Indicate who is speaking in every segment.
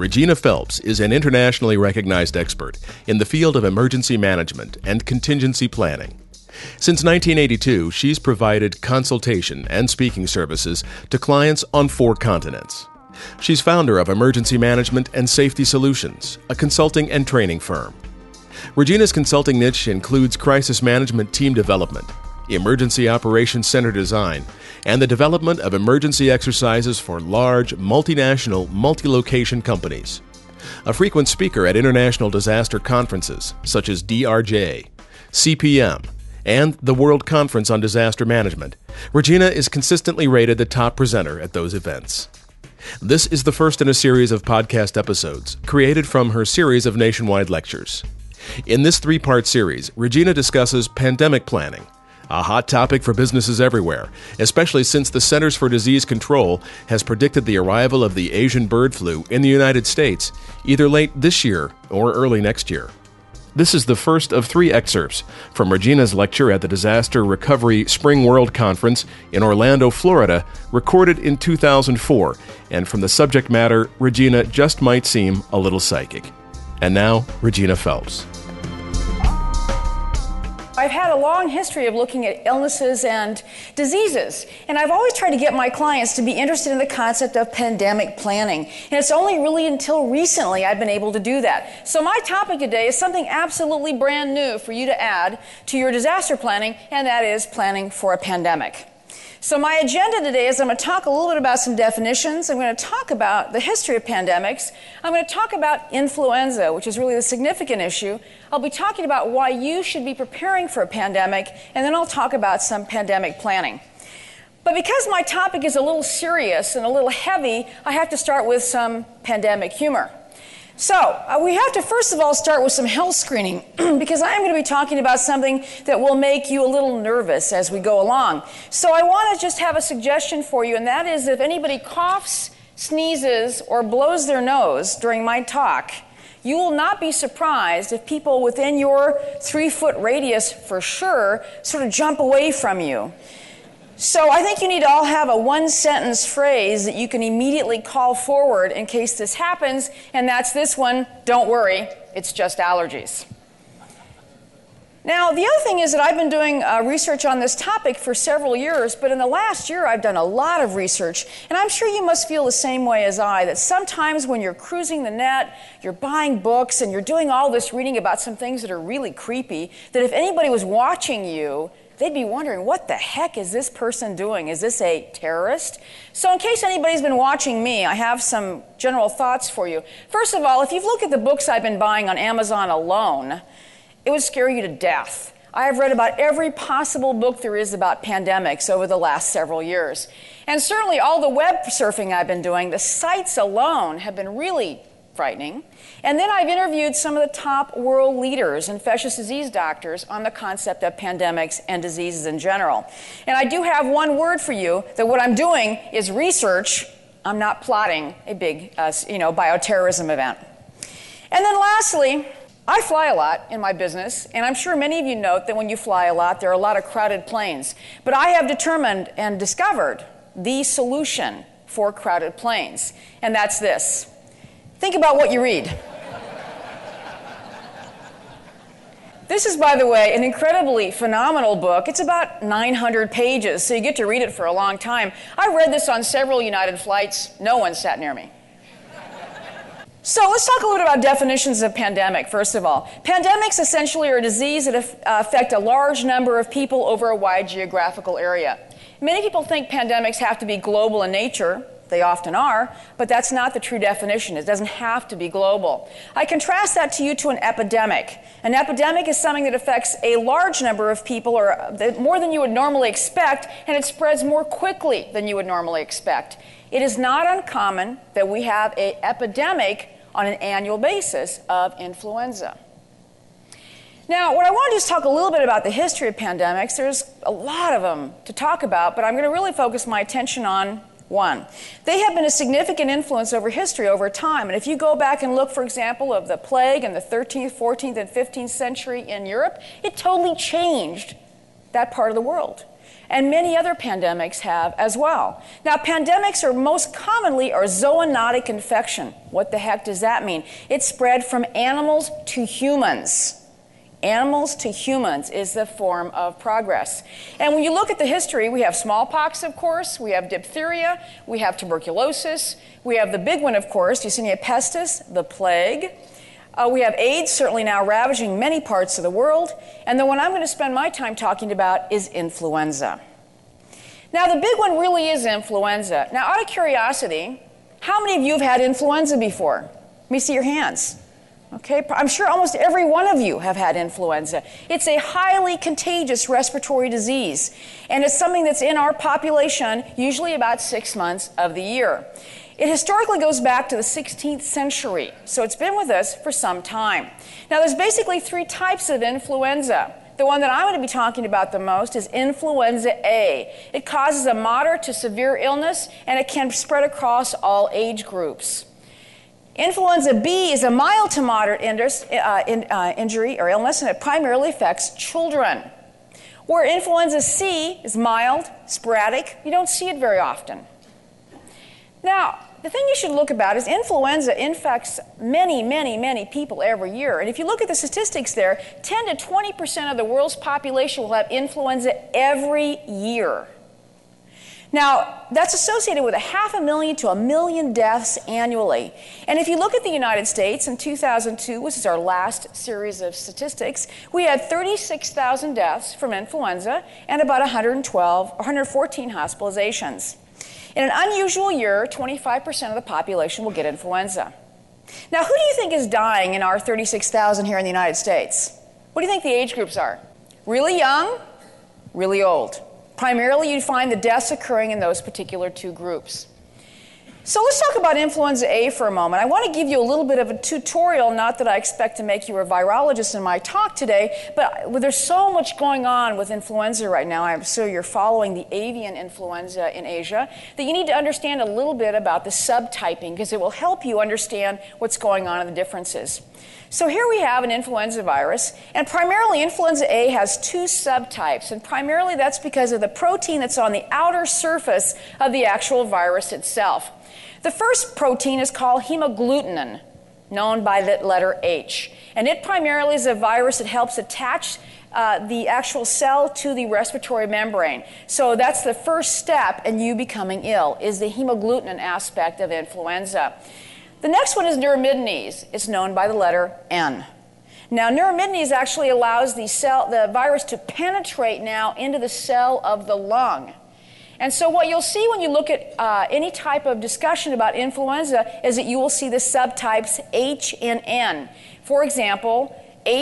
Speaker 1: Regina Phelps is an internationally recognized expert in the field of emergency management and contingency planning. Since 1982, she's provided consultation and speaking services to clients on 4 continents. She's founder of Emergency Management and Safety Solutions, a consulting and training firm. Regina's consulting niche includes crisis management team development, emergency operations center design, and the development of emergency exercises for large, multinational, multi-location companies. A frequent speaker at international disaster conferences such as DRJ, CPM, and the World Conference on Disaster Management, Regina is consistently rated the top presenter at those events. This is the first in a series of podcast episodes created from her series of nationwide lectures. In this 3-part series, Regina discusses pandemic planning, a hot topic for businesses everywhere, especially since the Centers for Disease Control has predicted the arrival of the Asian bird flu in the United States either late this year or early next year. This is the first of 3 excerpts from Regina's lecture at the Disaster Recovery Spring World Conference in Orlando, Florida, recorded in 2004, and from the subject matter, Regina just might seem a little psychic. And now, Regina Phelps.
Speaker 2: I've had a long history of looking at illnesses and diseases, and I've always tried to get my clients to be interested in the concept of pandemic planning. And it's only really until recently I've been able to do that. So my topic today is something absolutely brand new for you to add to your disaster planning, and that is planning for a pandemic. So my agenda today is I'm going to talk a little bit about some definitions. I'm going to talk about the history of pandemics. I'm going to talk about influenza, which is really the significant issue. I'll be talking about why you should be preparing for a pandemic, and then I'll talk about some pandemic planning. But because my topic is a little serious and a little heavy, I have to start with some pandemic humor. So, we have to first of all start with some health screening because I am going to be talking about something that will make you a little nervous as we go along. So I want to just have a suggestion for you, and that is if anybody coughs, sneezes, or blows their nose during my talk, you will not be surprised if people within your 3-foot radius for sure sort of jump away from you. So I think you need to all have a 1-sentence phrase that you can immediately call forward in case this happens, and that's this one: don't worry, it's just allergies. Now, the other thing is that I've been doing research on this topic for several years, but in the last year I've done a lot of research, and I'm sure you must feel the same way as I, that sometimes when you're cruising the net, you're buying books, and you're doing all this reading about some things that are really creepy, that if anybody was watching you, they'd be wondering, what the heck is this person doing? Is this a terrorist? So in case anybody's been watching me, I have some general thoughts for you. First of all, if you've looked at the books I've been buying on Amazon alone, it would scare you to death. I have read about every possible book there is about pandemics over the last several years. And certainly all the web surfing I've been doing, the sites alone have been really frightening. And then I've interviewed some of the top world leaders, infectious disease doctors, on the concept of pandemics and diseases in general. And I do have one word for you, that what I'm doing is research. I'm not plotting a big bioterrorism event. And then lastly, I fly a lot in my business, and I'm sure many of you note that when you fly a lot, there are a lot of crowded planes. But I have determined and discovered the solution for crowded planes, and that's this. Think about what you read. This is, by the way, an incredibly phenomenal book. It's about 900 pages, so you get to read it for a long time. I read this on several United flights. No one sat near me. So let's talk a little bit about definitions of pandemic, first of all. Pandemics essentially are a disease that affect a large number of people over a wide geographical area. Many people think pandemics have to be global in nature. They often are, but that's not the true definition. It doesn't have to be global. I contrast that to you to an epidemic. An epidemic is something that affects a large number of people, or more than you would normally expect, and it spreads more quickly than you would normally expect. It is not uncommon that we have an epidemic on an annual basis of influenza. Now, what I want to do is talk a little bit about the history of pandemics. There's a lot of them to talk about, but I'm going to really focus my attention on one. They have been a significant influence over history over time. And if you go back and look, for example, of the plague in the 13th, 14th, and 15th century in Europe, it totally changed that part of the world. and many other pandemics have as well. Now, pandemics are most commonly a zoonotic infection. What the heck does that mean? It's spread from animals to humans. Animals to humans is the form of progress. And when you look at the history, we have smallpox, of course, we have diphtheria, we have tuberculosis, we have the big one, of course, Yersinia pestis, the plague. We have AIDS, certainly now ravaging many parts of the world. And the one I'm going to spend my time talking about is influenza. Now, the big one really is influenza. Now, out of curiosity, how many of you have had influenza before? Let me see your hands. Okay, I'm sure almost every one of you have had influenza. It's a highly contagious respiratory disease, and it's something that's in our population usually about 6 months of the year. It historically goes back to the 16th century, so it's been with us for some time. Now, there's basically 3 types of influenza. The one that I'm going to be talking about the most is influenza A. It causes a moderate to severe illness, and it can spread across all age groups. Influenza B is a mild to moderate injury or illness, and it primarily affects children. Where influenza C is mild, sporadic, you don't see it very often. Now, the thing you should look about is influenza infects many, many, many people every year. And if you look at the statistics there, 10 to 20% of the world's population will have influenza every year. Now, that's associated with 500,000 to 1 million deaths annually. And if you look at the United States in 2002, which is our last series of statistics, we had 36,000 deaths from influenza and about 114 hospitalizations. In an unusual year, 25% of the population will get influenza. Now, who do you think is dying in our 36,000 here in the United States? What do you think the age groups are? Really young, really old. Primarily, you'd find the deaths occurring in those particular 2 groups. So let's talk about influenza A for a moment. I want to give you a little bit of a tutorial, not that I expect to make you a virologist in my talk today, but there's so much going on with influenza right now. I'm sure you're following the avian influenza in Asia, that you need to understand a little bit about the subtyping, because it will help you understand what's going on and the differences. So here we have an influenza virus, and primarily influenza A has 2 subtypes, and primarily that's because of the protein that's on the outer surface of the actual virus itself. The first protein is called hemagglutinin, known by the letter H, and it primarily is a virus that helps attach the actual cell to the respiratory membrane. So that's the first step in you becoming ill, is the hemagglutinin aspect of influenza. The next one is neuraminidase. It's known by the letter N. Now, neuraminidase actually allows the virus to penetrate now into the cell of the lung. And so what you'll see when you look at any type of discussion about influenza is that you will see the subtypes H and N. For example,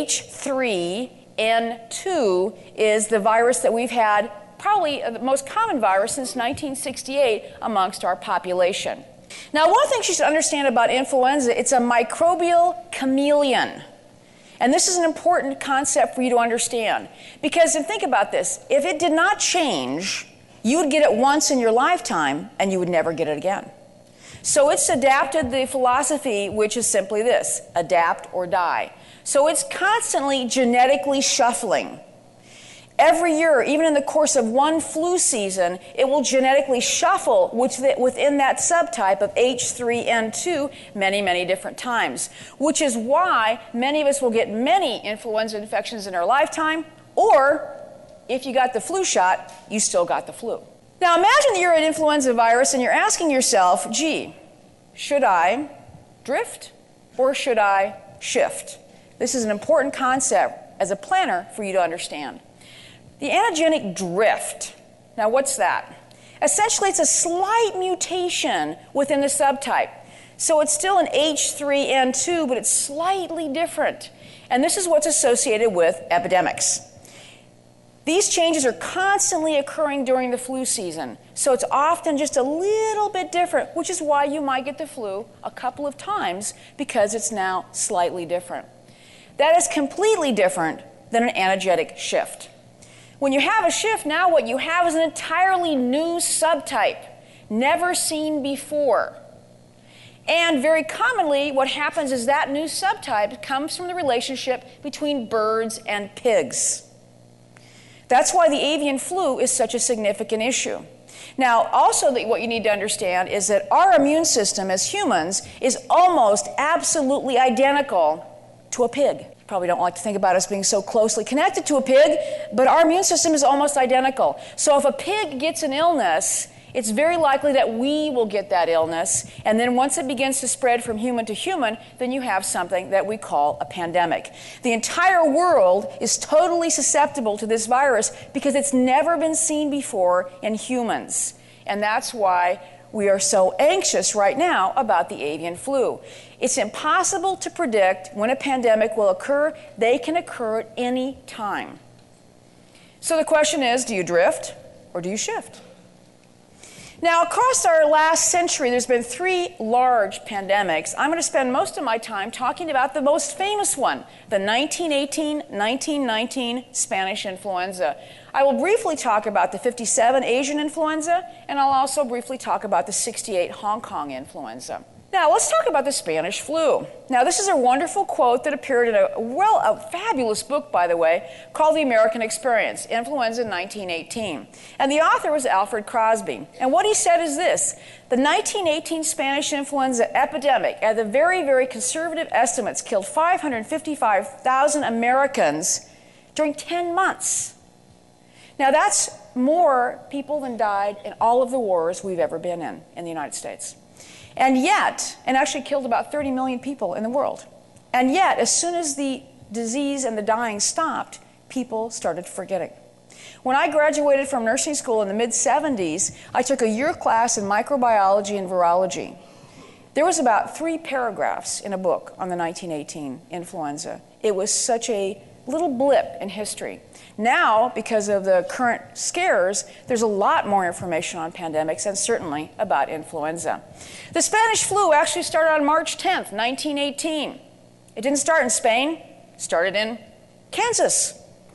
Speaker 2: H3N2 is the virus that we've had, probably the most common virus since 1968 amongst our population. Now, one of the things you should understand about influenza, it's a microbial chameleon. And this is an important concept for you to understand. Because, and think about this, if it did not change, you would get it once in your lifetime and you would never get it again. So it's adapted the philosophy, which is simply this: adapt or die. So it's constantly genetically shuffling. Every year, even in the course of one flu season, it will genetically shuffle within that subtype of H3N2 many, many different times, which is why many of us will get many influenza infections in our lifetime, or if you got the flu shot, you still got the flu. Now imagine that you're an influenza virus and you're asking yourself, gee, should I drift or should I shift? This is an important concept as a planner for you to understand. The antigenic drift. Now, what's that? Essentially, it's a slight mutation within the subtype. So it's still an H3N2, but it's slightly different. And this is what's associated with epidemics. These changes are constantly occurring during the flu season. So it's often just a little bit different, which is why you might get the flu a couple of times, because it's now slightly different. That is completely different than an antigenic shift. When you have a shift, now what you have is an entirely new subtype, never seen before. And very commonly, what happens is that new subtype comes from the relationship between birds and pigs. That's why the avian flu is such a significant issue. Now, also what you need to understand is that our immune system as humans is almost absolutely identical to a pig. You probably don't like to think about us being so closely connected to a pig, but our immune system is almost identical. So if a pig gets an illness, it's very likely that we will get that illness, and then once it begins to spread from human to human, then you have something that we call a pandemic. The entire world is totally susceptible to this virus because it's never been seen before in humans. And that's why we are so anxious right now about the avian flu. It's impossible to predict when a pandemic will occur. They can occur at any time. So the question is, do you drift or do you shift? Now, across our last century, there's been 3 large pandemics. I'm going to spend most of my time talking about the most famous one, the 1918-1919 Spanish influenza. I will briefly talk about the 57 Asian influenza, and I'll also briefly talk about the 68 Hong Kong influenza. Now, let's talk about the Spanish flu. Now, this is a wonderful quote that appeared in a fabulous book, by the way, called The American Experience, Influenza 1918. And the author was Alfred Crosby. And what he said is this: the 1918 Spanish influenza epidemic, at the very, very conservative estimates, killed 555,000 Americans during 10 months. Now, that's more people than died in all of the wars we've ever been in the United States. And actually killed about 30 million people in the world. And yet, as soon as the disease and the dying stopped, people started forgetting. When I graduated from nursing school in the mid-70s, I took a year class in microbiology and virology. There was about 3 paragraphs in a book on the 1918 influenza. It was such a little blip in history. Now, because of the current scares, there's a lot more information on pandemics and certainly about influenza. The Spanish flu actually started on March 10th, 1918. It didn't start in Spain, it started in Kansas.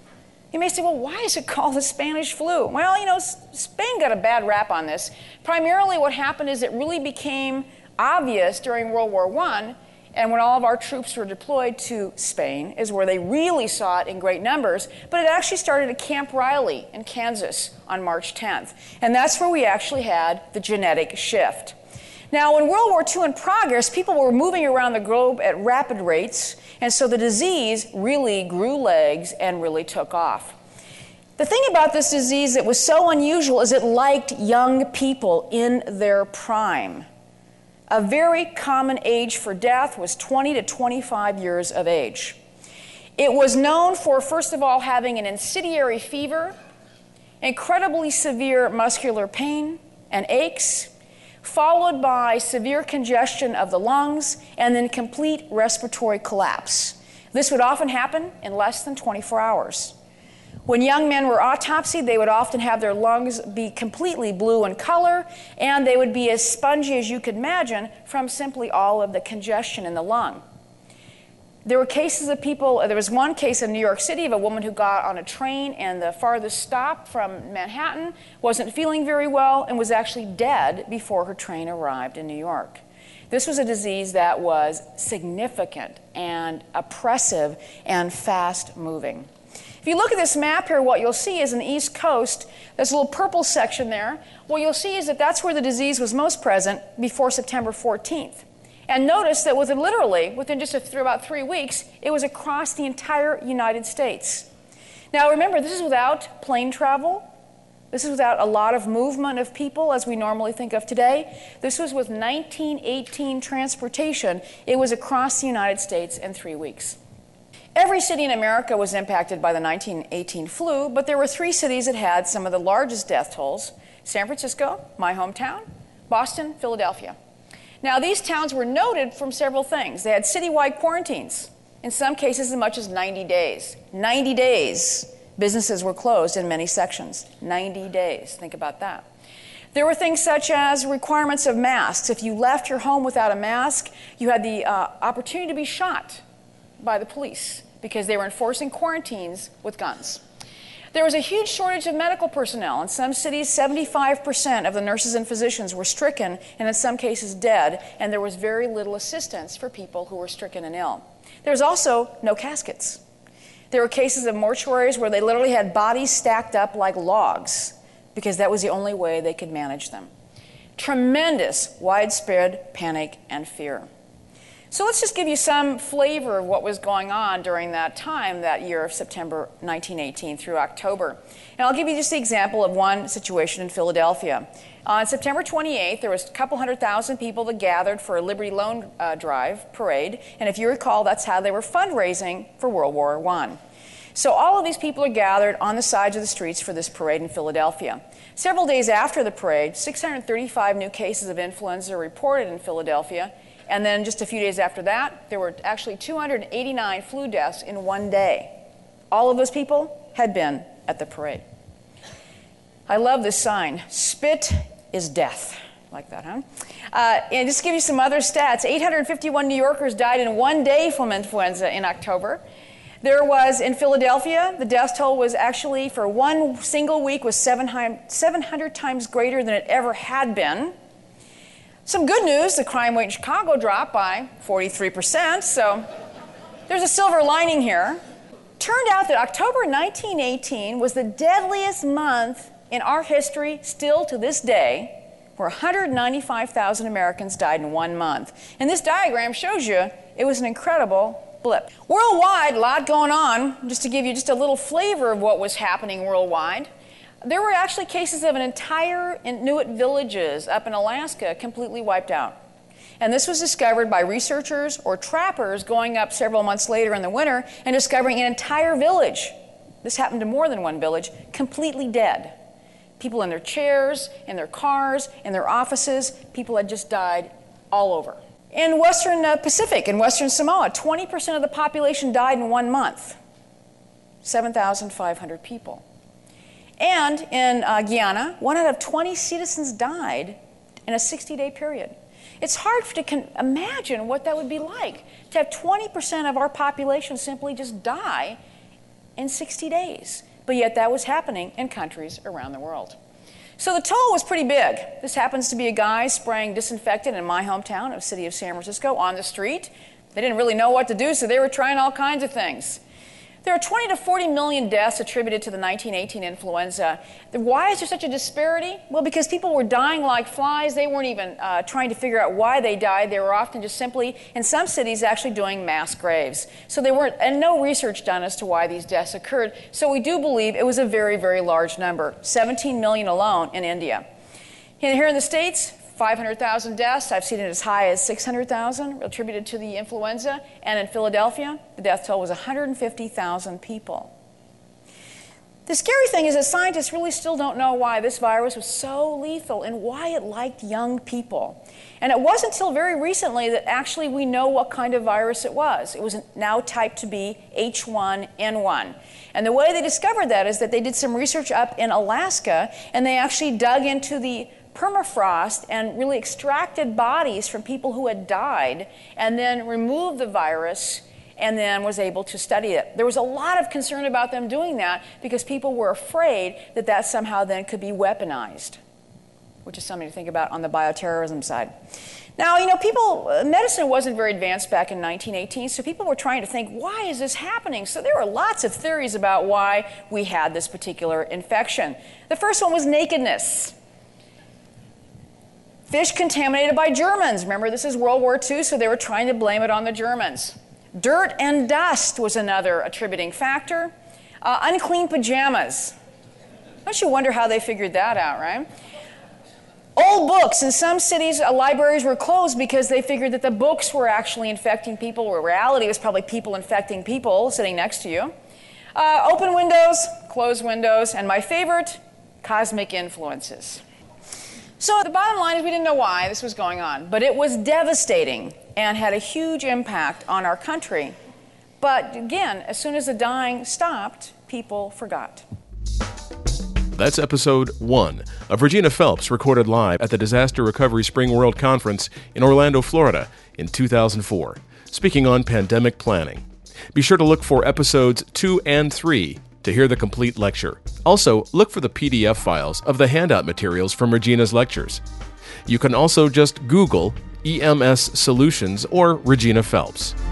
Speaker 2: You may say, well, why is it called the Spanish flu? Well, Spain got a bad rap on this. Primarily what happened is it really became obvious during World War I, and when all of our troops were deployed to Spain is where they really saw it in great numbers. But it actually started at Camp Riley in Kansas on March 10th. And that's where we actually had the genetic shift. Now, in World War II in progress, people were moving around the globe at rapid rates, and so the disease really grew legs and really took off. The thing about this disease that was so unusual is it liked young people in their prime. A very common age for death was 20 to 25 years of age. It was known for, first of all, having an incendiary fever, incredibly severe muscular pain and aches, followed by severe congestion of the lungs, and then complete respiratory collapse. This would often happen in less than 24 hours. When young men were autopsied, they would often have their lungs be completely blue in color, and they would be as spongy as you could imagine from simply all of the congestion in the lung. There were cases of people, there was one case in New York City of a woman who got on a train and the farthest stop from Manhattan, wasn't feeling very well, and was actually dead before her train arrived in New York. This was a disease that was significant and oppressive and fast-moving. If you look at this map here, what you'll see is in the East Coast, there's a little purple section there. What you'll see is that that's where the disease was most present before September 14th. And notice that within just about 3 weeks, it was across the entire United States. Now remember, this is without plane travel. This is without a lot of movement of people as we normally think of today. This was with 1918 transportation. It was across the United States in 3 weeks. Every city in America was impacted by the 1918 flu, but there were 3 cities that had some of the largest death tolls: San Francisco, my hometown, Boston, Philadelphia. Now, these towns were noted from several things. They had citywide quarantines, in some cases as much as 90 days. 90 days. Businesses were closed in many sections. 90 days. Think about that. There were things such as requirements of masks. If you left your home without a mask, you had the opportunity to be shot by the police because they were enforcing quarantines with guns. There was a huge shortage of medical personnel. In some cities, 75% of the nurses and physicians were stricken, and in some cases dead, and there was very little assistance for people who were stricken and ill. There was also no caskets. There were cases of mortuaries where they literally had bodies stacked up like logs because that was the only way they could manage them. Tremendous widespread panic and fear. So let's just give you some flavor of what was going on during that time, that year of September 1918 through October. And I'll give you just the example of one situation in Philadelphia. On September 28th, there was a couple 100,000 people that gathered for a Liberty Loan Drive parade. And if you recall, that's how they were fundraising for World War I. So all of these people are gathered on the sides of the streets for this parade in Philadelphia. Several days after the parade, 635 new cases of influenza were reported in Philadelphia. And then just a few days after that, there were actually 289 flu deaths in one day. All of those people had been at the parade. I love this sign, spit is death. Like that, huh? And just to give you some other stats, 851 New Yorkers died in one day from influenza in October. There was, in Philadelphia, the death toll was actually, for one single week, was 700 times greater than it ever had been. Some good news, the crime rate in Chicago dropped by 43%, so there's a silver lining here. Turned out that October 1918 was the deadliest month in our history still to this day, where 195,000 Americans died in 1 month. And this diagram shows you it was an incredible blip. Worldwide, a lot going on. Just to give you just a little flavor of what was happening worldwide, there were actually cases of an entire Inuit villages up in Alaska completely wiped out. And this was discovered by researchers or trappers going up several months later in the winter and discovering an entire village. This happened to more than one village, completely dead. People in their chairs, in their cars, in their offices, people had just died all over. In Western Pacific, in Western Samoa, 20% of the population died in 1 month. 7,500 people. And in Guyana, 1 out of 20 citizens died in a 60-day period. It's hard to imagine what that would be like, to have 20% of our population simply just die in 60 days. But yet that was happening in countries around the world. So the toll was pretty big. This happens to be a guy spraying disinfectant in my hometown of the city of San Francisco on the street. They didn't really know what to do, so they were trying all kinds of things. There are 20 to 40 million deaths attributed to the 1918 influenza. Why is there such a disparity? Well, because people were dying like flies. They weren't even trying to figure out why they died. They were often just simply, in some cities, actually doing mass graves. So there weren't, and no research done as to why these deaths occurred. So we do believe it was a very, very large number, 17 million alone in India. Here in the States, 500,000 deaths. I've seen it as high as 600,000 attributed to the influenza. And in Philadelphia, the death toll was 150,000 people. The scary thing is that scientists really still don't know why this virus was so lethal and why it liked young people. And it wasn't until very recently that actually we know what kind of virus it was. It was now typed to be H1N1. And the way they discovered that is that they did some research up in Alaska, and they actually dug into the permafrost and really extracted bodies from people who had died and then removed the virus and then was able to study it. There was a lot of concern about them doing that because people were afraid that that somehow then could be weaponized, which is something to think about on the bioterrorism side. Now, medicine wasn't very advanced back in 1918, so people were trying to think, why is this happening? So there were lots of theories about why we had this particular infection. The first one was nakedness. Fish contaminated by Germans. Remember, this is World War II, so they were trying to blame it on the Germans. Dirt and dust was another attributing factor. Unclean pajamas. Don't you wonder how they figured that out, right? Old books. In some cities, libraries were closed because they figured that the books were actually infecting people, where reality was probably people infecting people sitting next to you. Open windows, closed windows, and my favorite, cosmic influences. So the bottom line is we didn't know why this was going on, but it was devastating and had a huge impact on our country. But again, as soon as the dying stopped, people forgot.
Speaker 1: That's episode 1 of Regina Phelps, recorded live at the Disaster Recovery Spring World Conference in Orlando, Florida in 2004, speaking on pandemic planning. Be sure to look for episodes 2 and 3 to hear the complete lecture. Also, look for the PDF files of the handout materials from Regina's lectures. You can also just Google EMS Solutions or Regina Phelps.